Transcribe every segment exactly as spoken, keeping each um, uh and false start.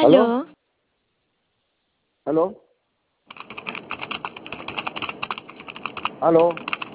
¿Aló? Aló, ¿Aló? ¿Aló?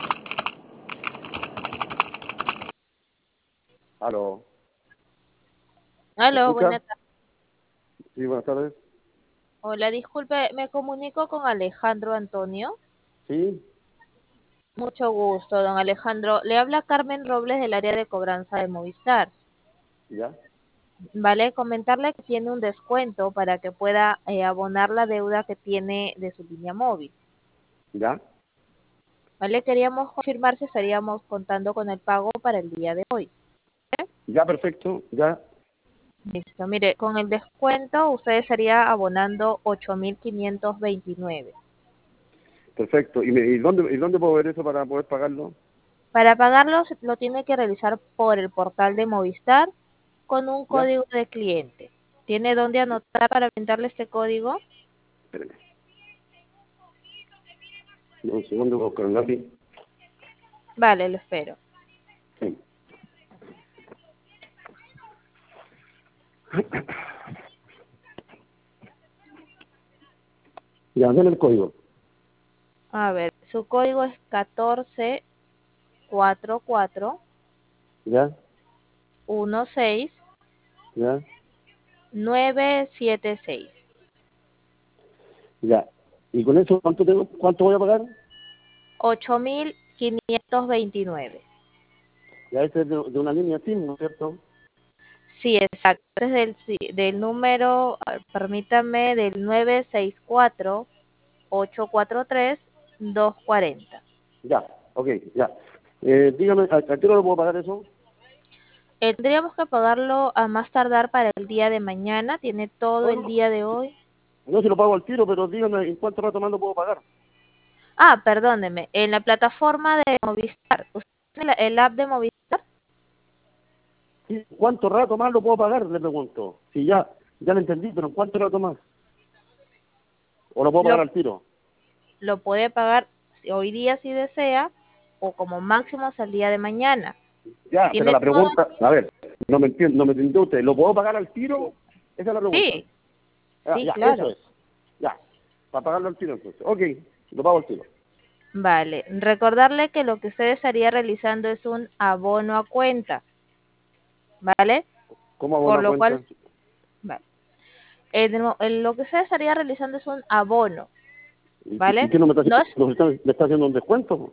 ¿Aló? ¿Me Aló, escucha? buenas tardes. Sí, buenas tardes. Hola, disculpe, me comunico con Alejandro Antonio. Sí, Mucho gusto, don Alejandro. Le habla Carmen Robles del área de cobranza de Movistar. ya, Vale, comentarle que tiene un descuento para que pueda eh, abonar la deuda que tiene de su línea móvil. ya, Vale, queríamos confirmar si estaríamos contando con el pago para el día de hoy. ya, perfecto, ya, Listo, mire, con el descuento usted estaría abonando ocho mil quinientos veintinueve. perfecto. ¿Y, me- y dónde, y dónde puedo ver eso para poder pagarlo? Para pagarlo se- lo tiene que realizar por el portal de Movistar con un ¿Ya? código de cliente. ¿Tiene dónde anotar para brindarle este código? Espérame. Un segundo, voy a buscar un lápiz. Vale, lo espero. Sí. Ya, dame el código. A ver, su código es catorce cuarenta y cuatro ¿Ya? dieciséis ¿Ya? novecientos setenta y seis. Ya. ¿Y con eso cuánto tengo, cuánto voy a pagar? ocho mil quinientos veintinueve. Ya, este es de, de una línea SIM, ¿no es cierto? Sí, exacto. Es del, sí, del número, a ver, permítame, del nueve seis cuatro ocho cuatro tres dos cuatro cero. Ya, ok, ya. Eh, dígame, ¿a, a qué hora lo puedo pagar eso? Eh, tendríamos que pagarlo a más tardar para el día de mañana. Tiene todo No, el no, día de hoy. no si lo pago al tiro, pero dígame en cuánto rato más lo puedo pagar. Ah, perdóneme. En la plataforma de Movistar. ¿Usted tiene la- el app de Movistar? ¿Y cuánto rato más lo puedo pagar? Le pregunto. Si ya, ya lo entendí, pero ¿en cuánto rato más? ¿O lo puedo pagar Lo, al tiro? lo puede pagar hoy día si desea o como máximo hasta el día de mañana. Ya, pero Tiene la todo. pregunta, a ver, no me entiendo, no me entendió usted. ¿Lo puedo pagar al tiro? Esa es la pregunta. Sí, Ya, sí, ya, eso claro. es. Ya, para pagarlo al tiro entonces. Ok, lo pago al tiro. Vale. Recordarle que lo que usted estaría realizando es un abono a cuenta. ¿Vale? ¿Cómo hago Por una lo cual, cuenta? vale. El- el- lo que usted estaría realizando es un abono. ¿Y, y, y ¿Vale? qué no me está No haciendo? es ¿Me está, me está haciendo un descuento?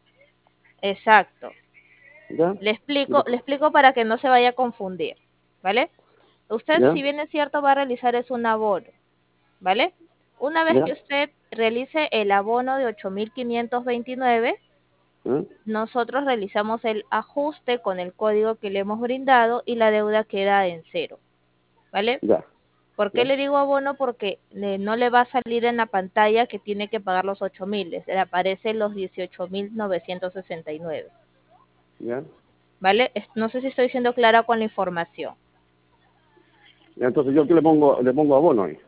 exacto. ¿Ya? Le explico, le explico para que no se vaya a confundir, ¿vale? Usted, ¿Ya? si bien es cierto, va a realizar es un abono, ¿vale? Una vez que ¿Ya? usted realice el abono de ocho mil quinientos veintinueve, ¿Eh? nosotros realizamos el ajuste con el código que le hemos brindado y la deuda queda en cero, ¿vale? Ya, ¿Por qué ya, le digo abono? Porque le- no le va a salir en la pantalla que tiene que pagar los ocho mil, le aparecen los dieciocho mil novecientos sesenta y nueve. ya. ¿Vale? Es- No sé si estoy siendo clara con la información. Ya, entonces yo aquí le pongo, le pongo abono ahí.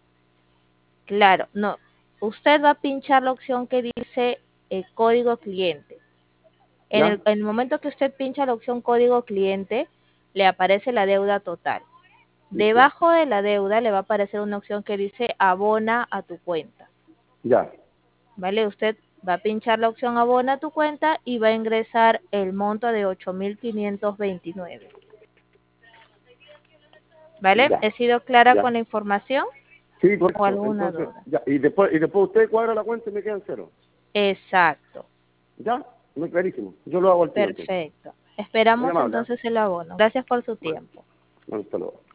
Claro, no. Usted va a pinchar la opción que dice eh, código cliente. En el, ¿Ya? en el momento que usted pincha la opción código cliente, le aparece la deuda total. ¿Listo? Debajo de la deuda le va a aparecer una opción que dice abona a tu cuenta. Ya, ¿Vale? Usted va a pinchar la opción abona a tu cuenta y va a ingresar el monto de ocho mil quinientos veintinueve. ¿Vale? ya, ¿He sido clara ya. con la información Sí, o correcto. alguna Entonces, duda? ya. Y después, y después usted cuadra la cuenta y me quedan cero. Exacto. ¿Ya? Muy clarísimo. Yo lo hago al tiro entonces. Perfecto. Muy Esperamos amable, ¿eh? entonces el abono. Gracias por su Bueno, tiempo. bueno, hasta luego.